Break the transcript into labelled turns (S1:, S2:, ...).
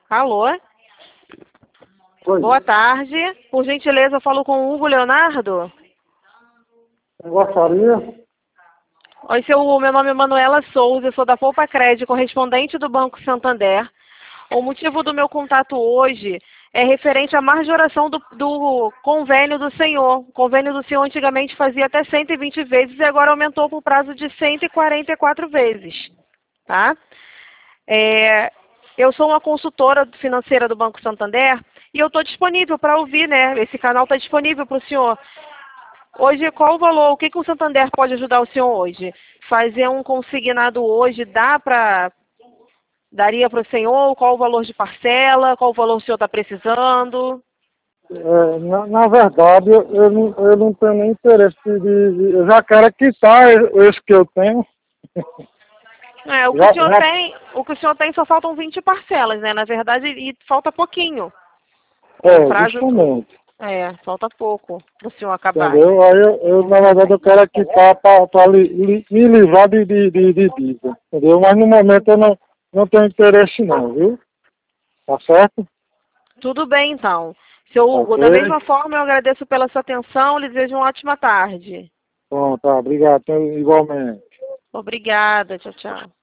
S1: Alô?
S2: Oi.
S1: Boa tarde. Por gentileza, eu falo com o Hugo Leonardo.
S2: Eu gostaria.
S1: Oi, meu nome é Manuela Souza, eu sou da Poupa Crédito, correspondente do Banco Santander. O motivo do meu contato hoje é referente à majoração do convênio do senhor. O convênio do senhor antigamente fazia até 120 vezes e agora aumentou para o prazo de 144 vezes. Tá? Eu sou uma consultora financeira do Banco Santander e eu estou disponível para ouvir, né? Esse canal está disponível para o senhor. Hoje, qual o valor? O que o Santander pode ajudar o senhor hoje? Fazer um consignado hoje, daria para o senhor? Qual o valor de parcela? Qual o valor o senhor está precisando?
S2: Na verdade, eu não tenho nem interesse eu já quero quitar esse que eu tenho.
S1: O que o senhor tem, só faltam 20 parcelas, né? Na verdade, e falta pouquinho. O prazo,
S2: justamente.
S1: falta pouco para o senhor acabar.
S2: Entendeu? Aí na verdade, eu quero quitar para me livrar de dívida. Entendeu? Mas no momento eu não tenho interesse não, viu? Tá certo?
S1: Tudo bem, então. Seu Hugo,
S2: Ok.
S1: da mesma forma, eu agradeço pela sua atenção. Lhe desejo uma ótima tarde.
S2: Bom, tá. Obrigado. Igualmente.
S1: Obrigada. Tchau, tchau.